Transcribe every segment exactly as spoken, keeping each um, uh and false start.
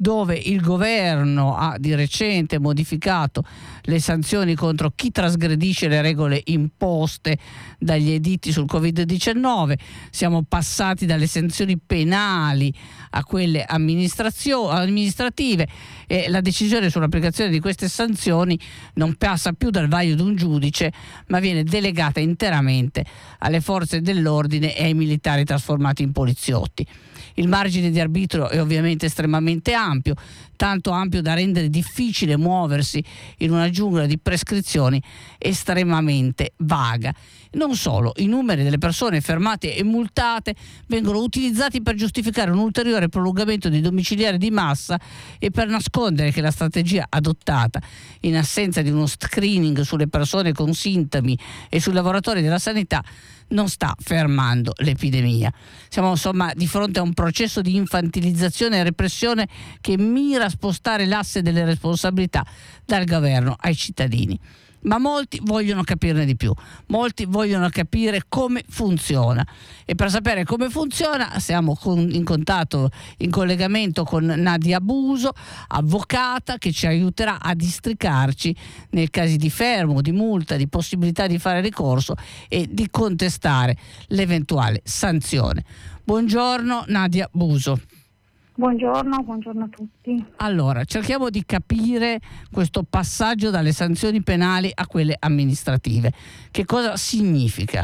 dove il governo ha di recente modificato le sanzioni contro chi trasgredisce le regole imposte dagli editti sul covid diciannove. Siamo passati dalle sanzioni penali a quelle amministrative e la decisione sull'applicazione di queste sanzioni non passa più dal vaglio di un giudice, ma viene delegata interamente alle forze dell'ordine e ai militari trasformati in poliziotti. Il margine di arbitrio è ovviamente estremamente ampio, tanto ampio da rendere difficile muoversi in una giungla di prescrizioni estremamente vaga. Non solo, i numeri delle persone fermate e multate vengono utilizzati per giustificare un ulteriore prolungamento dei domiciliari di massa e per nascondere che la strategia adottata, in assenza di uno screening sulle persone con sintomi e sui lavoratori della sanità, non sta fermando l'epidemia. Siamo insomma di fronte a un processo di infantilizzazione e repressione che mira a spostare l'asse delle responsabilità dal governo ai cittadini. Ma molti vogliono capirne di più, molti vogliono capire come funziona, e per sapere come funziona siamo con, in contatto, in collegamento con Nadia Buso, avvocata, che ci aiuterà a districarci nei casi di fermo, di multa, di possibilità di fare ricorso e di contestare l'eventuale sanzione. Buongiorno Nadia Buso. Buongiorno, buongiorno a tutti. Allora, cerchiamo di capire questo passaggio dalle sanzioni penali a quelle amministrative. Che cosa significa?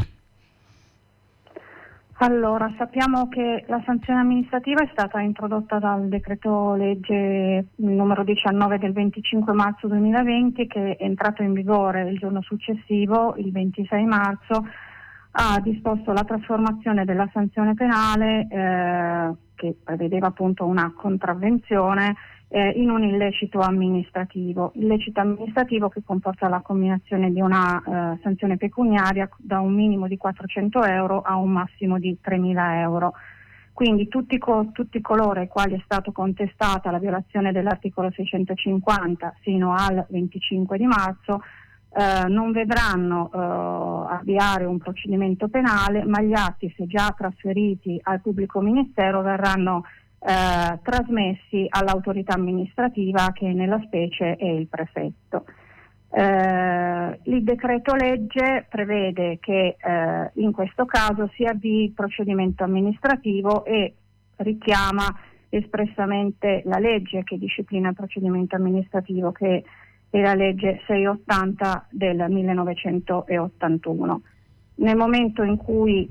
Allora, sappiamo che la sanzione amministrativa è stata introdotta dal decreto legge numero diciannove del venticinque marzo duemilaventi, che è entrato in vigore il giorno successivo, il ventisei marzo, ha disposto la trasformazione della sanzione penale eh, che prevedeva appunto una contravvenzione eh, in un illecito amministrativo. Illecito amministrativo che comporta la combinazione di una eh, sanzione pecuniaria da un minimo di quattrocento euro a un massimo di tremila euro. Quindi tutti, co- tutti coloro ai quali è stato contestata la violazione dell'articolo seicentocinquanta fino al venticinque di marzo Eh, non vedranno eh, avviare un procedimento penale, ma gli atti, se già trasferiti al pubblico ministero, verranno eh, trasmessi all'autorità amministrativa, che nella specie è il prefetto. Eh, il decreto legge prevede che eh, in questo caso si avvii il procedimento amministrativo e richiama espressamente la legge che disciplina il procedimento amministrativo, che è la legge seicentottanta del millenovecentottantuno. Nel momento in cui eh,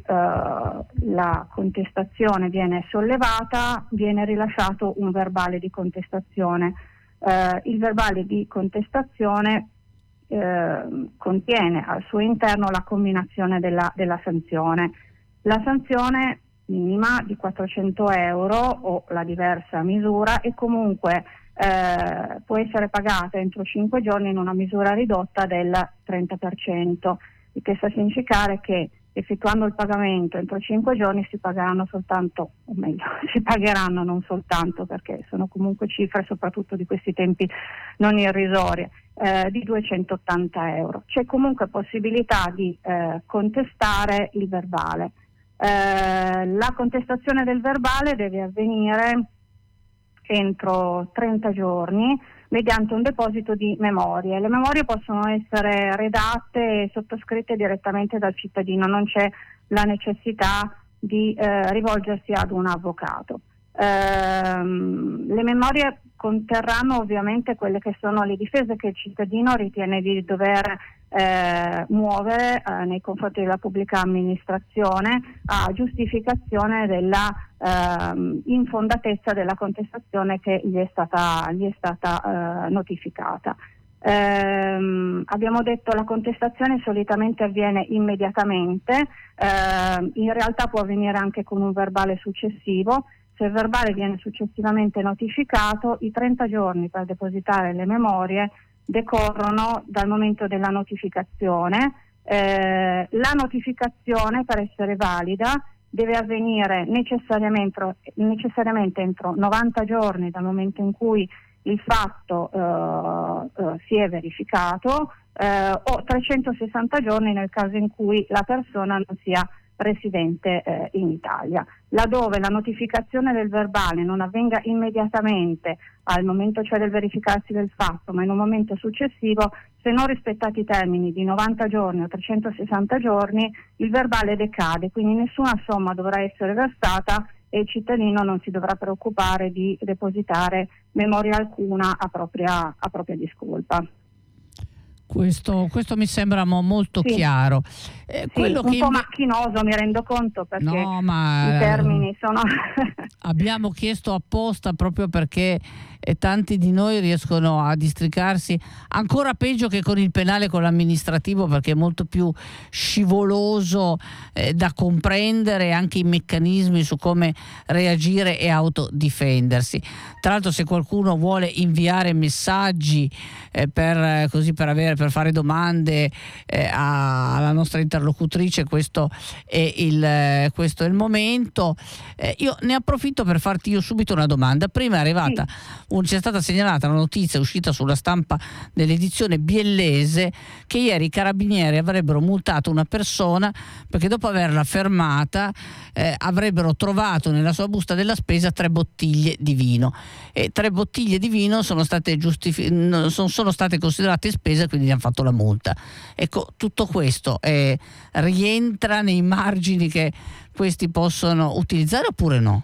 la contestazione viene sollevata, viene rilasciato un verbale di contestazione. Eh, il verbale di contestazione eh, contiene al suo interno la combinazione della, della sanzione. La sanzione minima di quattrocento euro o la diversa misura, e comunque Eh, può essere pagata entro cinque giorni in una misura ridotta del trenta per cento, il che sta a significare che effettuando il pagamento entro cinque giorni si pagheranno soltanto, o meglio, si pagheranno non soltanto, perché sono comunque cifre, soprattutto di questi tempi, non irrisorie, eh, di duecentottanta euro. C'è comunque possibilità di eh, contestare il verbale. Eh, la contestazione del verbale deve avvenire entro trenta giorni mediante un deposito di memorie. Le memorie possono essere redatte e sottoscritte direttamente dal cittadino, non c'è la necessità di eh, rivolgersi ad un avvocato. Ehm, le memorie conterranno ovviamente quelle che sono le difese che il cittadino ritiene di dover eh, muovere eh, nei confronti della pubblica amministrazione a giustificazione della eh, infondatezza della contestazione che gli è stata, gli è stata eh, notificata. Eh, abbiamo detto la contestazione solitamente avviene immediatamente, eh, in realtà può avvenire anche con un verbale successivo. Se il verbale viene successivamente notificato, i trenta giorni per depositare le memorie decorrono dal momento della notificazione. Eh, la notificazione, per essere valida, deve avvenire necessariamente, necessariamente entro novanta giorni dal momento in cui il fatto eh, eh, si è verificato, eh, o trecentosessanta giorni nel caso in cui la persona non sia residente eh, in Italia. laddove la notificazione del verbale non avvenga immediatamente al momento cioè del verificarsi del fatto, ma in un momento successivo, se non rispettati i termini di novanta giorni o trecentosessanta giorni, il verbale decade, quindi nessuna somma dovrà essere versata e il cittadino non si dovrà preoccupare di depositare memoria alcuna a propria, a propria discolpa. Questo, questo mi sembra mo molto sì. chiaro. Eh, sì, quello un che po' inve- macchinoso, mi rendo conto, perché no, ma i termini sono... abbiamo chiesto apposta proprio perché eh, tanti di noi riescono a districarsi ancora peggio che con il penale, con l'amministrativo, perché è molto più scivoloso eh, da comprendere anche i meccanismi su come reagire e autodifendersi. Tra l'altro, se qualcuno vuole inviare messaggi eh, per, eh, così per, avere, per fare domande eh, a, alla nostra interlocutrice, questo è il, eh, questo è il momento. Eh, io ne approfitto per farti io subito una domanda. Prima è arrivata, Sì. un, c'è stata segnalata una notizia uscita sulla stampa dell'edizione biellese che ieri i carabinieri avrebbero multato una persona perché dopo averla fermata eh, avrebbero trovato nella sua busta della spesa tre bottiglie di vino, e tre bottiglie di vino sono state giustifi- non sono state considerate spese, quindi gli hanno fatto la multa. Ecco, tutto questo eh, rientra nei margini che questi possono utilizzare oppure no?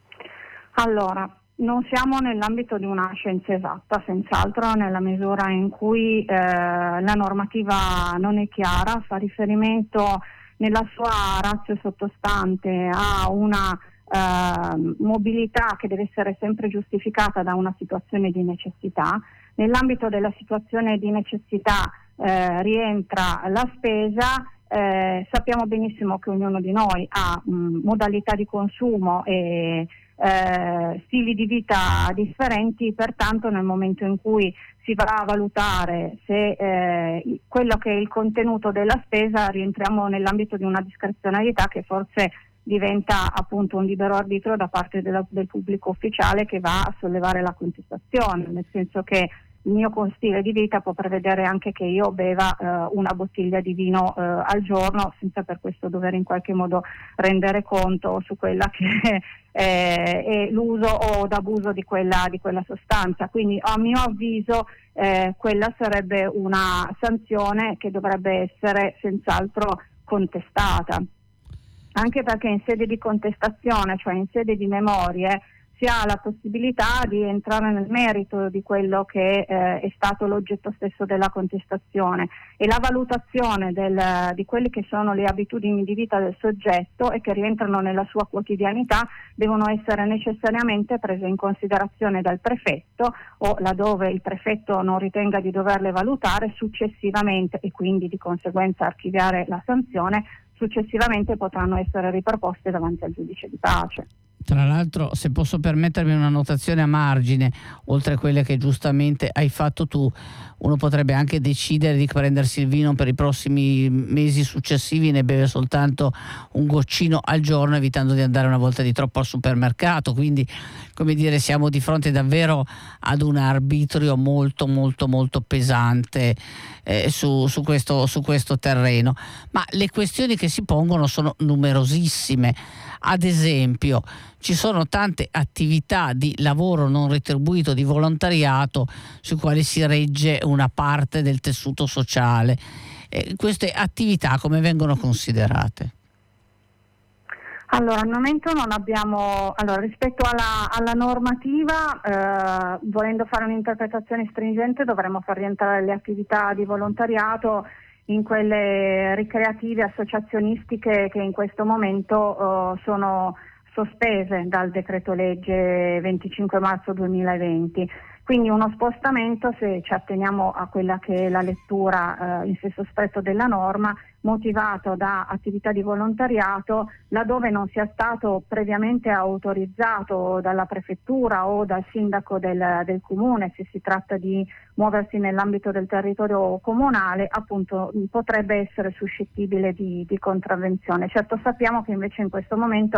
Allora, non siamo nell'ambito di una scienza esatta, senz'altro, nella misura in cui eh, la normativa non è chiara, fa riferimento nella sua ratio sottostante a una eh, mobilità che deve essere sempre giustificata da una situazione di necessità. Nell'ambito della situazione di necessità eh, rientra la spesa. Eh, sappiamo benissimo che ognuno di noi ha mh, modalità di consumo e eh, stili di vita differenti, pertanto nel momento in cui si va a valutare se eh, quello che è il contenuto della spesa, rientriamo nell'ambito di una discrezionalità che forse diventa appunto un libero arbitrio da parte della, del pubblico ufficiale che va a sollevare la contestazione, nel senso che il mio stile di vita può prevedere anche che io beva eh, una bottiglia di vino eh, al giorno senza per questo dover in qualche modo rendere conto su quella che eh, è l'uso o d'abuso di quella, di quella sostanza. Quindi a mio avviso eh, quella sarebbe una sanzione che dovrebbe essere senz'altro contestata, anche perché in sede di contestazione, cioè in sede di memorie, si ha la possibilità di entrare nel merito di quello che eh, è stato l'oggetto stesso della contestazione, e la valutazione del, di quelle che sono le abitudini di vita del soggetto e che rientrano nella sua quotidianità devono essere necessariamente prese in considerazione dal prefetto, o laddove il prefetto non ritenga di doverle valutare successivamente, e quindi di conseguenza archiviare la sanzione, successivamente potranno essere riproposte davanti al giudice di pace. Tra l'altro, se posso permettermi una notazione a margine, oltre a quelle che giustamente hai fatto tu, uno potrebbe anche decidere di prendersi il vino per i prossimi mesi successivi, ne beve soltanto un goccino al giorno, evitando di andare una volta di troppo al supermercato. Quindi, come dire, siamo di fronte davvero ad un arbitrio molto molto molto pesante eh, su, su, questo, su questo terreno. Ma le questioni che si pongono sono numerosissime. Ad esempio, ci sono tante attività di lavoro non retribuito, di volontariato, su quali si regge una parte del tessuto sociale. Eh, queste attività come vengono considerate? Allora, al momento non abbiamo, allora, rispetto alla, alla normativa, eh, volendo fare un'interpretazione stringente, dovremmo far rientrare le attività di volontariato in quelle ricreative, associazionistiche, che in questo momento eh, sono sospese dal decreto legge venticinque marzo duemilaventi. Quindi uno spostamento, se ci atteniamo a quella che è la lettura eh, in senso stretto della norma, motivato da attività di volontariato laddove non sia stato previamente autorizzato dalla prefettura o dal sindaco del, del comune, se si tratta di muoversi nell'ambito del territorio comunale, appunto potrebbe essere suscettibile di, di contravvenzione. Certo, sappiamo che invece in questo momento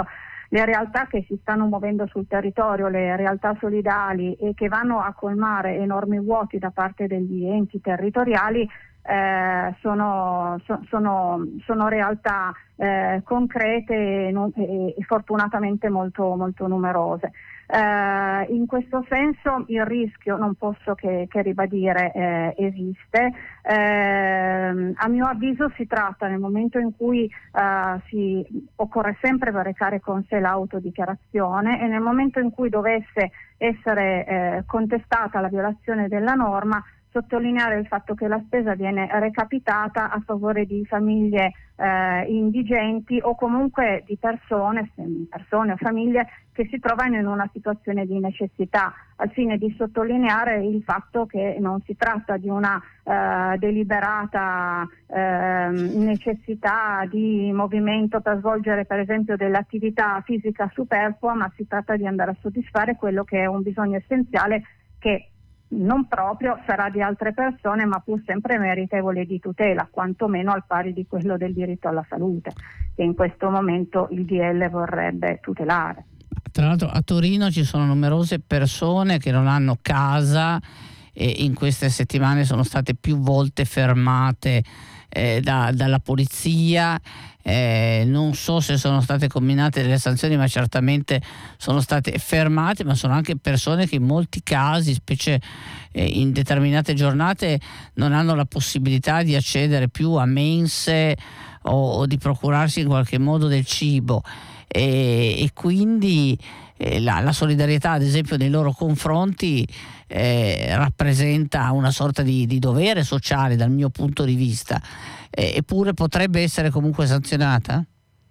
le realtà che si stanno muovendo sul territorio, le realtà solidali e che vanno a colmare enormi vuoti da parte degli enti territoriali, eh, sono, so, sono, sono realtà eh, concrete e, non, e, e fortunatamente molto, molto numerose. Eh, in questo senso il rischio, non posso che, che ribadire, eh, esiste. Eh, a mio avviso si tratta, nel momento in cui eh, si, occorre sempre recare con sé l'autodichiarazione, e nel momento in cui dovesse essere eh, contestata la violazione della norma, sottolineare il fatto che la spesa viene recapitata a favore di famiglie eh, indigenti o comunque di persone, persone o famiglie che si trovano in una situazione di necessità, al fine di sottolineare il fatto che non si tratta di una eh, deliberata eh, necessità di movimento per svolgere per esempio dell'attività fisica superflua, ma si tratta di andare a soddisfare quello che è un bisogno essenziale che non proprio sarà di altre persone, ma pur sempre meritevole di tutela, quantomeno al pari di quello del diritto alla salute, che in questo momento il D L vorrebbe tutelare. Tra l'altro a Torino ci sono numerose persone che non hanno casa e in queste settimane sono state più volte fermate eh, da, dalla polizia. Eh, non so se sono state comminate delle sanzioni, ma certamente sono state fermate, ma sono anche persone che in molti casi, specie eh, in determinate giornate, non hanno la possibilità di accedere più a mense o, o di procurarsi in qualche modo del cibo, e, e quindi eh, la, la solidarietà ad esempio nei loro confronti eh, rappresenta una sorta di, di dovere sociale dal mio punto di vista. Eh, eppure potrebbe essere comunque sanzionata?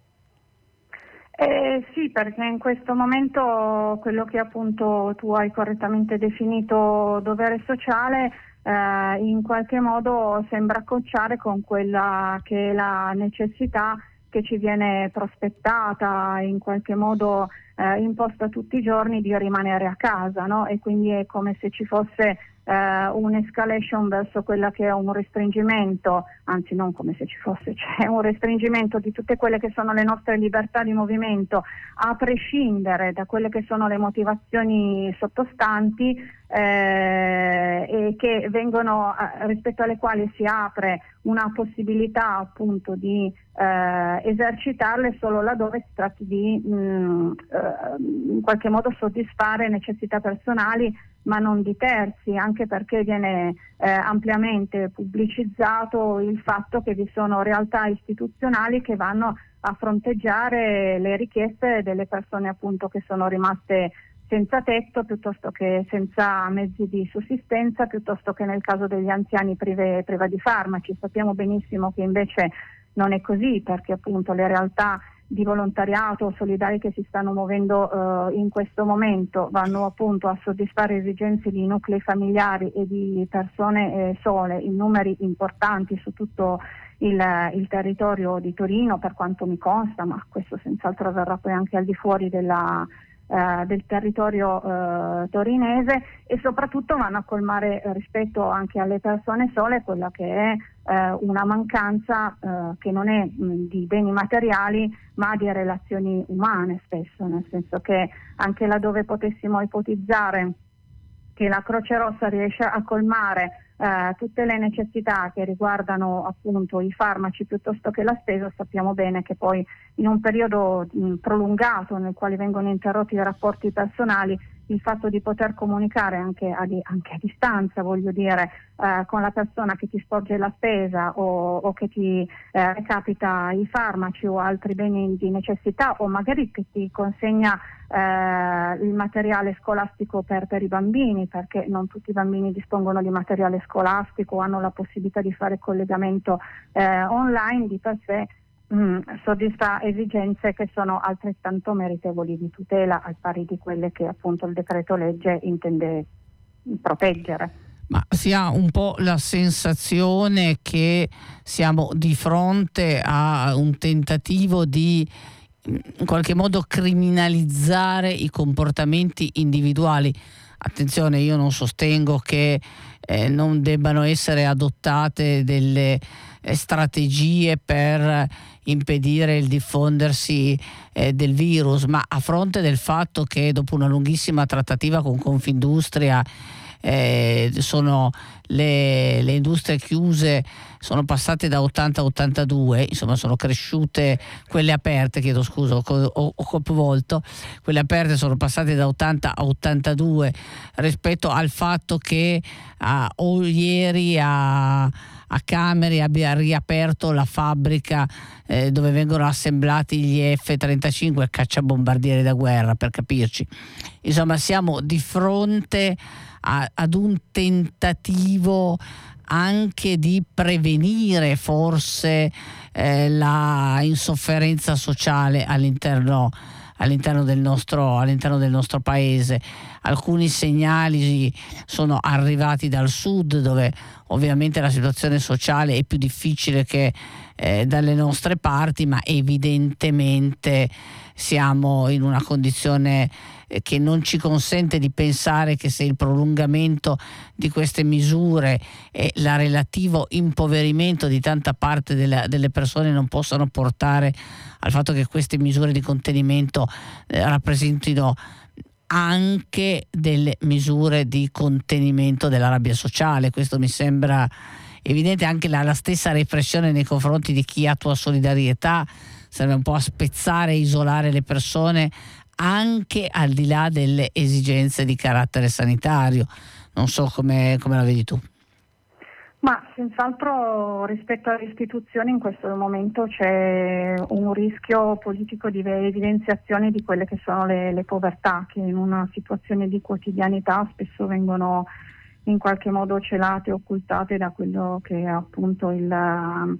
Eh, sì, perché in questo momento quello che appunto tu hai correttamente definito dovere sociale eh, in qualche modo sembra cocciare con quella che è la necessità che ci viene prospettata, in qualche modo eh, imposta tutti i giorni, di rimanere a casa, no? E quindi è come se ci fosse eh, un'escalation verso quella che è un restringimento, anzi non come se ci fosse, c'è un restringimento di tutte quelle che sono le nostre libertà di movimento, a prescindere da quelle che sono le motivazioni sottostanti, eh, e che vengono, eh, rispetto alle quali si apre una possibilità appunto di eh, esercitarle solo laddove si tratti di mh, eh, in qualche modo soddisfare necessità personali, ma non di terzi, anche perché viene eh, ampiamente pubblicizzato il fatto che vi sono realtà istituzionali che vanno a fronteggiare le richieste delle persone appunto che sono rimaste senza tetto, piuttosto che senza mezzi di sussistenza, piuttosto che nel caso degli anziani prive, priva di farmaci. Sappiamo benissimo che invece non è così, perché appunto le realtà di volontariato solidari che si stanno muovendo eh, in questo momento vanno appunto a soddisfare esigenze di nuclei familiari e di persone eh, sole in numeri importanti su tutto il, il territorio di Torino, per quanto mi consta, ma questo senz'altro avverrà poi anche al di fuori della Uh, del territorio uh, torinese, e soprattutto vanno a colmare uh, rispetto anche alle persone sole quella che è uh, una mancanza uh, che non è mh, di beni materiali, ma di relazioni umane spesso, nel senso che anche laddove potessimo ipotizzare che la Croce Rossa riesce a colmare Uh, tutte le necessità che riguardano appunto i farmaci piuttosto che la spesa, sappiamo bene che poi in un periodo mh, prolungato nel quale vengono interrotti i rapporti personali, il fatto di poter comunicare anche a, di, anche a distanza, voglio dire, uh, con la persona che ti sporge la spesa o, o che ti eh, recapita i farmaci o altri beni di necessità, o magari che ti consegna eh, il materiale scolastico per, per i bambini, perché non tutti i bambini dispongono di materiale scolastico o hanno la possibilità di fare collegamento eh, online, di per sé mh, soddisfa esigenze che sono altrettanto meritevoli di tutela, al pari di quelle che appunto il decreto legge intende proteggere. Ma si ha un po' la sensazione che siamo di fronte a un tentativo di in qualche modo criminalizzare i comportamenti individuali, Attenzione, io non sostengo che eh, non debbano essere adottate delle eh, strategie per impedire il diffondersi eh, del virus, ma a fronte del fatto che dopo una lunghissima trattativa con Confindustria eh, sono le, le industrie chiuse sono passate da ottanta a ottantadue, insomma sono cresciute quelle aperte, chiedo scusa, ho, ho, ho capovolto, quelle aperte sono passate da ottanta a ottantadue rispetto al fatto che ah, o ieri a, a Cameri abbia riaperto la fabbrica eh, dove vengono assemblati gli F trentacinque, cacciabombardieri da guerra, per capirci. Insomma siamo di fronte a, ad un tentativo anche di prevenire forse eh, la insofferenza sociale all'interno, all'interno, del nostro, all'interno del nostro paese. Alcuni segnali sono arrivati dal sud, dove ovviamente la situazione sociale è più difficile che eh, dalle nostre parti, ma evidentemente siamo in una condizione che non ci consente di pensare che se il prolungamento di queste misure e il relativo impoverimento di tanta parte della, delle persone non possano portare al fatto che queste misure di contenimento eh, rappresentino anche delle misure di contenimento della rabbia sociale. Questo mi sembra evidente. Anche la, la stessa repressione nei confronti di chi attua solidarietà serve un po' a spezzare e isolare le persone anche al di là delle esigenze di carattere sanitario. Non so come, come la vedi tu. Ma senz'altro rispetto alle istituzioni in questo momento c'è un rischio politico di evidenziazione di quelle che sono le, le povertà, che in una situazione di quotidianità spesso vengono in qualche modo celate, occultate da quello che è appunto il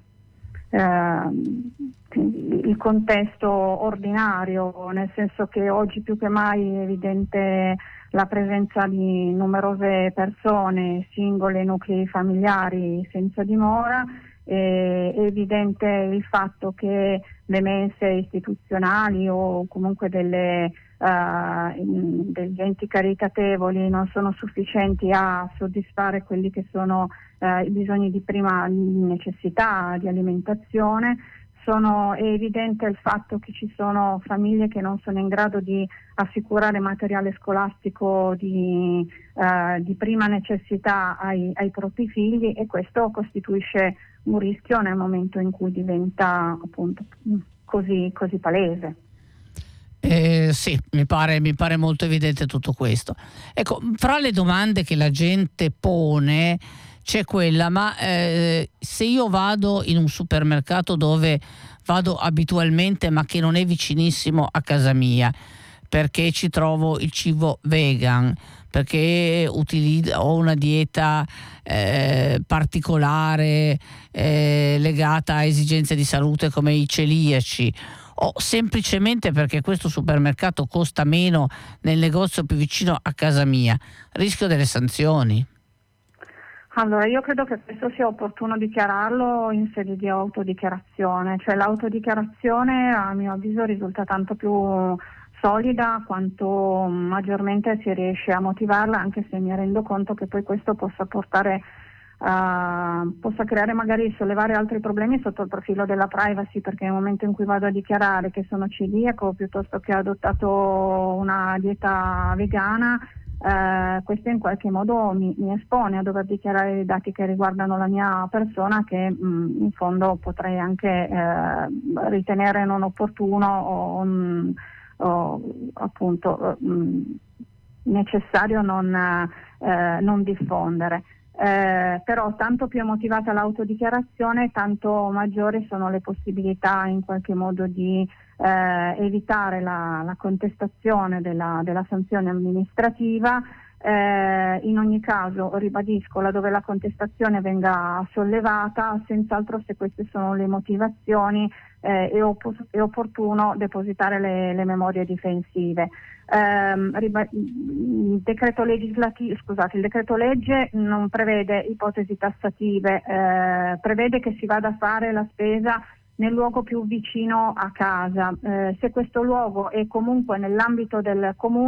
Eh, il contesto ordinario, nel senso che oggi più che mai è evidente la presenza di numerose persone, singole, nuclei familiari senza dimora, è evidente il fatto che le mense istituzionali o comunque delle, uh, degli enti caritatevoli non sono sufficienti a soddisfare quelli che sono uh, i bisogni di prima necessità, di alimentazione. Sono, è evidente il fatto che ci sono famiglie che non sono in grado di assicurare materiale scolastico di, uh, di prima necessità ai, ai propri figli, e questo costituisce un rischio nel momento in cui diventa appunto così, così palese. Eh, sì, mi pare, mi pare molto evidente tutto questo. Ecco, fra le domande che la gente pone c'è quella, ma eh, se io vado in un supermercato dove vado abitualmente ma che non è vicinissimo a casa mia, perché ci trovo il cibo vegan, perché utilizzo, ho una dieta eh, particolare eh, legata a esigenze di salute come i celiaci, o semplicemente perché questo supermercato costa meno nel negozio più vicino a casa mia, rischio delle sanzioni? Allora, io credo che questo sia opportuno dichiararlo in sede di autodichiarazione, cioè l'autodichiarazione a mio avviso risulta tanto più solida quanto maggiormente si riesce a motivarla, anche se mi rendo conto che poi questo possa portare Uh, possa creare, magari sollevare altri problemi sotto il profilo della privacy, perché nel momento in cui vado a dichiarare che sono celiaco piuttosto che ho adottato una dieta vegana, uh, questo in qualche modo mi, mi espone a dover dichiarare i dati che riguardano la mia persona, che mh, in fondo potrei anche uh, ritenere non opportuno o, mh, o appunto mh, necessario non, uh, non diffondere. Eh, però tanto più è motivata l'autodichiarazione, tanto maggiori sono le possibilità in qualche modo di eh, evitare la, la contestazione della, della sanzione amministrativa. Eh, in ogni caso, ribadisco, laddove la contestazione venga sollevata, senz'altro se queste sono le motivazioni eh, è, opp- è opportuno depositare le, le memorie difensive. Eh, riba- il decreto legislativo, scusate, il decreto legge non prevede ipotesi tassative, eh, prevede che si vada a fare la spesa nel luogo più vicino a casa. Eh, se questo luogo è comunque nell'ambito del comune,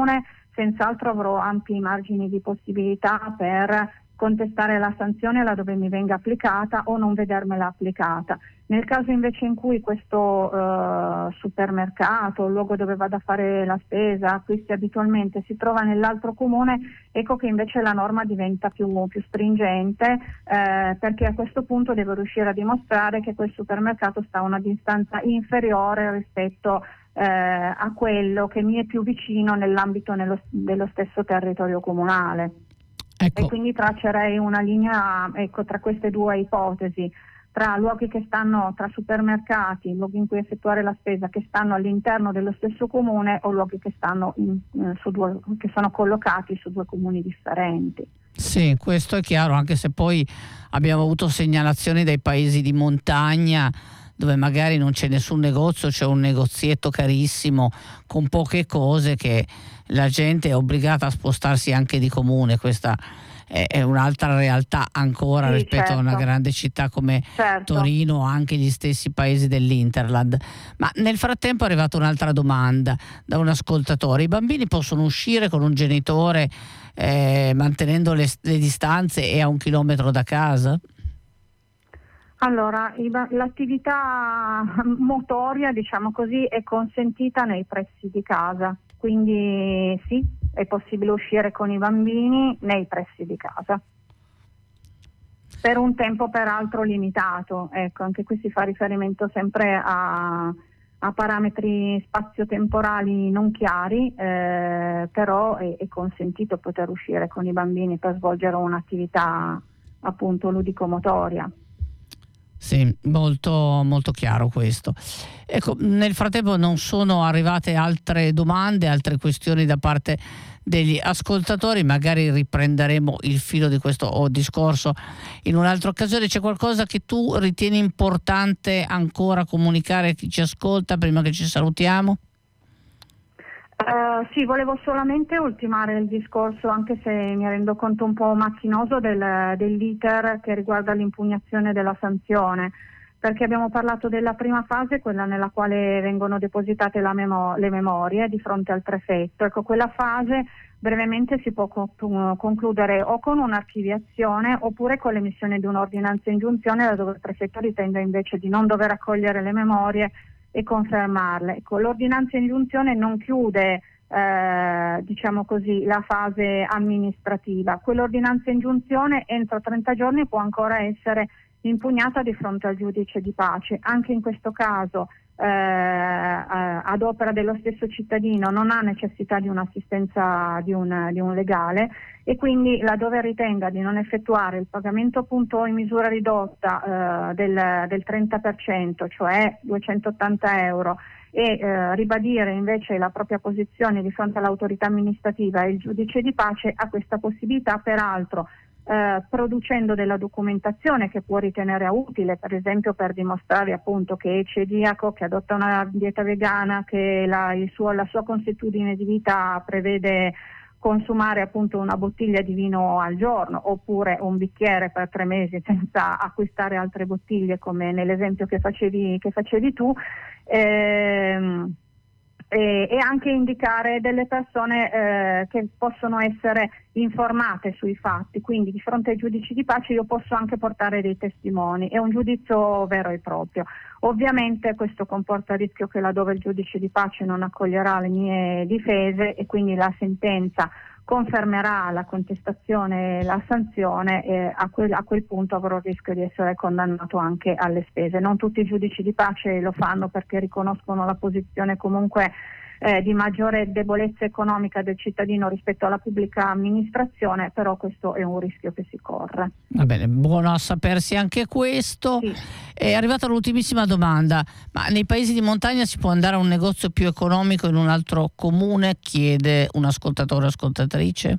senz'altro avrò ampi margini di possibilità per contestare la sanzione laddove mi venga applicata o non vedermela applicata. Nel caso invece in cui questo eh, supermercato, il luogo dove vado a fare la spesa, acquisti abitualmente, si trova nell'altro comune, ecco che invece la norma diventa più, più stringente, eh, perché a questo punto devo riuscire a dimostrare che quel supermercato sta a una distanza inferiore rispetto eh, a quello che mi è più vicino nell'ambito nello, dello stesso territorio comunale. Ecco. E quindi traccerei una linea, ecco, tra queste due ipotesi, tra luoghi che stanno, tra supermercati, luoghi in cui effettuare la spesa che stanno all'interno dello stesso comune o luoghi che stanno in, in, su due, che sono collocati su due comuni differenti. Sì, questo è chiaro, anche se poi abbiamo avuto segnalazioni dai paesi di montagna dove magari non c'è nessun negozio, c'è un negozietto carissimo con poche cose che la gente è obbligata a spostarsi anche di comune. Questa è, è un'altra realtà ancora Sì, rispetto certo. a una grande città come Certo. Torino o anche gli stessi paesi dell'Interland. Ma nel frattempo è arrivata un'altra domanda da un ascoltatore: i bambini possono uscire con un genitore eh, mantenendo le, le distanze e a un chilometro da casa? Allora, l'attività motoria, diciamo così, è consentita nei pressi di casa, quindi sì, è possibile uscire con i bambini nei pressi di casa. Per un tempo peraltro limitato, ecco, anche qui si fa riferimento sempre a, a parametri spazio-temporali non chiari, eh, però è, è consentito poter uscire con i bambini per svolgere un'attività appunto ludico-motoria. Sì, molto, molto chiaro questo. Ecco, nel frattempo non sono arrivate altre domande, altre questioni da parte degli ascoltatori, magari riprenderemo il filo di questo discorso in un'altra occasione. C'è qualcosa che tu ritieni importante ancora comunicare a chi ci ascolta prima che ci salutiamo? Uh, sì, volevo solamente ultimare il discorso, anche se mi rendo conto un po' macchinoso del, dell'iter che riguarda l'impugnazione della sanzione, perché abbiamo parlato della prima fase, quella nella quale vengono depositate la memo- le memorie di fronte al prefetto. Ecco, quella fase brevemente si può co- concludere o con un'archiviazione oppure con l'emissione di un'ordinanza ingiunzione dove il prefetto ritenga invece di non dover accogliere le memorie e confermarle. Ecco, l'ordinanza ingiunzione non chiude eh, diciamo così la fase amministrativa. Quell'ordinanza ingiunzione entro trenta giorni può ancora essere impugnata di fronte al giudice di pace. Anche in questo caso eh, ad opera dello stesso cittadino non ha necessità di un'assistenza di un, di un legale, e quindi laddove ritenga di non effettuare il pagamento appunto in misura ridotta eh, del, del trenta per cento, cioè duecentottanta euro, e eh, ribadire invece la propria posizione di fronte all'autorità amministrativa e il giudice di pace, ha questa possibilità, peraltro eh, producendo della documentazione che può ritenere utile, per esempio per dimostrare appunto che è celiaco, che adotta una dieta vegana, che la, il suo, la sua consuetudine di vita prevede consumare appunto una bottiglia di vino al giorno oppure un bicchiere per tre mesi senza acquistare altre bottiglie, come nell'esempio che facevi, che facevi tu, ehm, e, e anche indicare delle persone eh, che possono essere informate sui fatti. Quindi di fronte ai giudici di pace io posso anche portare dei testimoni, è un giudizio vero e proprio. Ovviamente questo comporta il rischio che laddove il giudice di pace non accoglierà le mie difese e quindi la sentenza confermerà la contestazione e la sanzione, eh, a, quel, a quel punto avrò il rischio di essere condannato anche alle spese. Non tutti i giudici di pace lo fanno perché riconoscono la posizione comunque eh, di maggiore debolezza economica del cittadino rispetto alla pubblica amministrazione, però questo è un rischio che si corre. Va bene, buono a sapersi anche questo. Sì. È arrivata l'ultimissima domanda: ma nei paesi di montagna si può andare a un negozio più economico in un altro comune? Chiede un ascoltatore o ascoltatrice.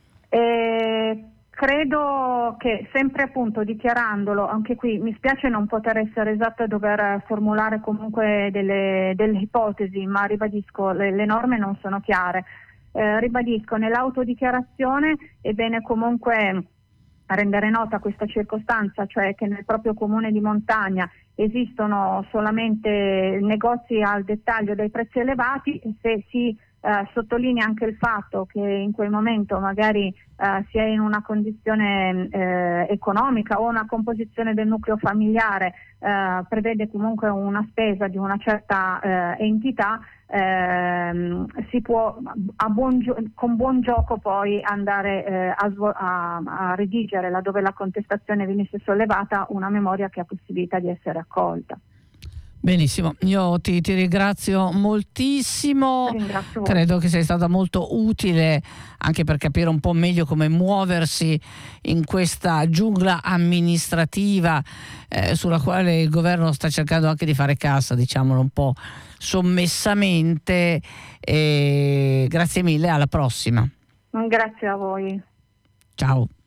Eh, credo che sempre appunto dichiarandolo, anche qui mi spiace non poter essere esatta e dover formulare comunque delle, delle ipotesi, ma ribadisco, le, le norme non sono chiare. Eh, ribadisco, nell'autodichiarazione è bene comunque rendere nota questa circostanza, cioè che nel proprio comune di montagna esistono solamente negozi al dettaglio dai prezzi elevati, e se si eh, sottolinea anche il fatto che in quel momento magari eh, si è in una condizione eh, economica o una composizione del nucleo familiare eh, prevede comunque una spesa di una certa eh, entità, ehm, si può a buon gio- con buon gioco poi andare eh, a, svo- a, a redigere, laddove la contestazione venisse sollevata, una memoria che ha possibilità di essere accolta. Benissimo, io ti, ti ringrazio moltissimo. Ringrazio voi. Credo che sia stata molto utile anche per capire un po' meglio come muoversi in questa giungla amministrativa eh, sulla quale il governo sta cercando anche di fare cassa, diciamolo un po' sommessamente. E grazie mille, alla prossima. Grazie a voi. Ciao.